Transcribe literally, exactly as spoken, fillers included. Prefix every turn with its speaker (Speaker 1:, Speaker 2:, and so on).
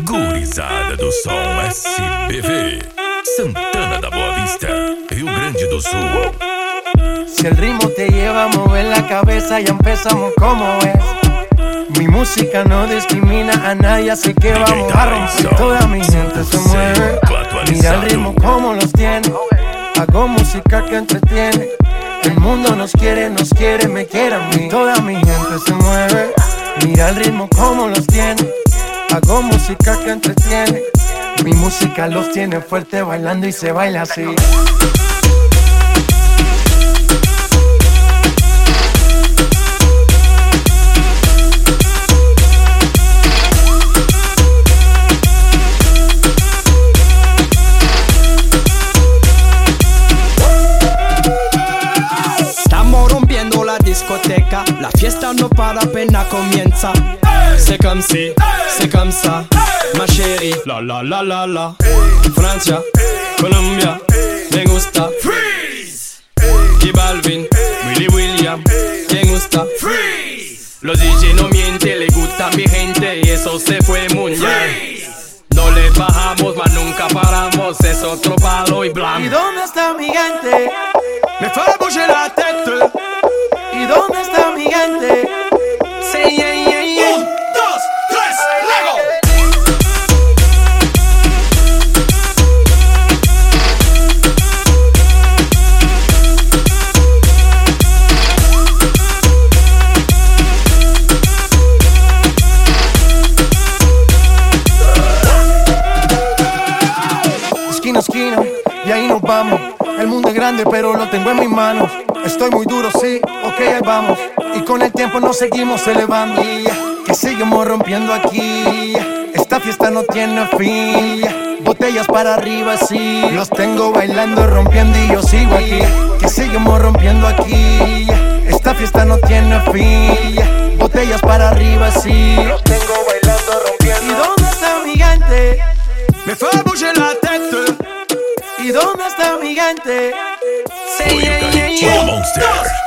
Speaker 1: Gurizada do som S B V, Santana da Boa Vista, Rio Grande do Sul.
Speaker 2: Si el ritmo te lleva a mover la cabeza, ya empezamos como es. Mi música no discrimina a nadie, así que vamos a romper. Toda mi gente se mueve. Mira el ritmo como los tiene. Hago música que entretiene. El mundo nos quiere, nos quiere, me quiere a mí. Toda mi gente se mueve. Mira el ritmo como los tiene. Hago música que entretiene. Mi música los tiene fuerte bailando y se baila así.
Speaker 3: Estamos rompiendo la discoteca, la fiesta no para, apenas comienza. C'est comme si, c'est comme ça, ma chérie. La la la la la. Francia, Colombia, me gusta. Freeze. J Balvin, Willy William, me gusta. Freeze. Los D J no mienten, le gusta a mi gente y eso se fue mundial. No le bajamos, mas nunca paramos, es otro palo y blanco.
Speaker 2: ¿Y dónde está mi gente?
Speaker 3: Me fue bouger la tête.
Speaker 2: ¿Y dónde está mi gente?
Speaker 3: Sí, yeah, yeah, yeah. Un, dos, tres, luego.
Speaker 2: Esquina a esquina, y ahí nos vamos. El mundo es grande, pero lo tengo en mis manos. Estoy muy duro, sí, ok, ahí vamos. Y con el tiempo nos seguimos elevando. Que seguimos rompiendo aquí. Esta fiesta no tiene fin. Botellas para arriba, sí. Los tengo bailando, rompiendo y yo sigo aquí. Que seguimos rompiendo aquí. Esta fiesta no tiene fin. Botellas para arriba, sí. Los tengo bailando, rompiendo. ¿Y dónde está mi gente?
Speaker 3: Me fue bouger la tête.
Speaker 2: ¿Y dónde está mi gente?
Speaker 1: Foi o Carretinho Monster.